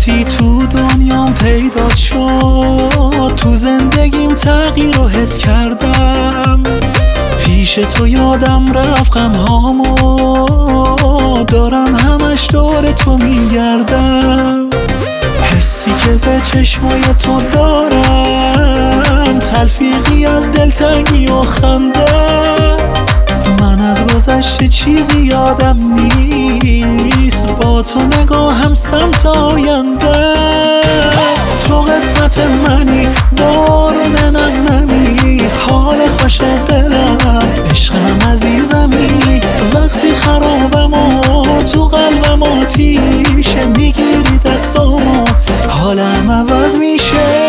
وقتی تو دنیام پیدا شد، تو زندگیم تغییر رو حس کردم. پیش تو یادم رفت غمهامو، دارم همش دور تو میگردم. حسی که به چشمای تو دارم تلفیقی از دلتنگی و خنده است. من از گذشته چیزی یادم نیست، با تو نگاهم سمت آینده است. تو قسمت منی، بارون نمی، حال خوش دلم، عشقم عزیزمی. وقتی خرابم و تو قلبم آتیشه، میگیری دستامو حالم عوض میشه.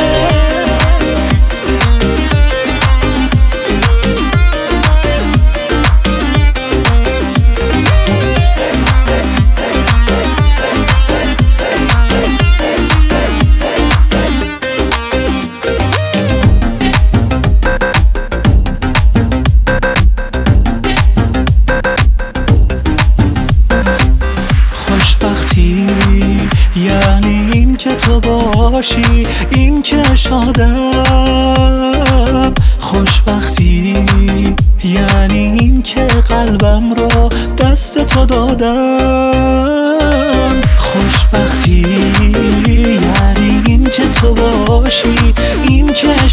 خوشبختی یعنی این که تو باشی، این که شادم. خوشبختی یعنی این که قلبم رو دست تو دادم. خوشبختی یعنی این که تو باشی، این که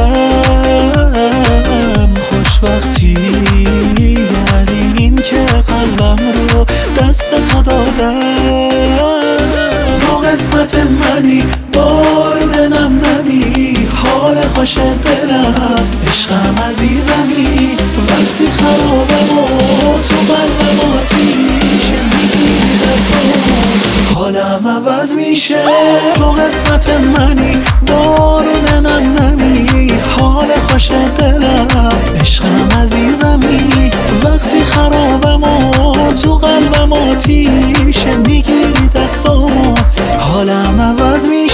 شادم. خوشبختی یعنی این که قلبم رو دست تو دادم. تو قسمت منی، بارون نمی، حال خوش دلم، عشقم عزیزمی. وقتی خرابم و تو قلبم آتیشه، میگیری دستامو حالم عوض میشه. تو قسمت منی، بارون نمی، حال خوش دلم، عشقم عزیزمی. وقتی خرابم و تو قلبم آتیشه، میگیری دستامو حالم عوض میشه.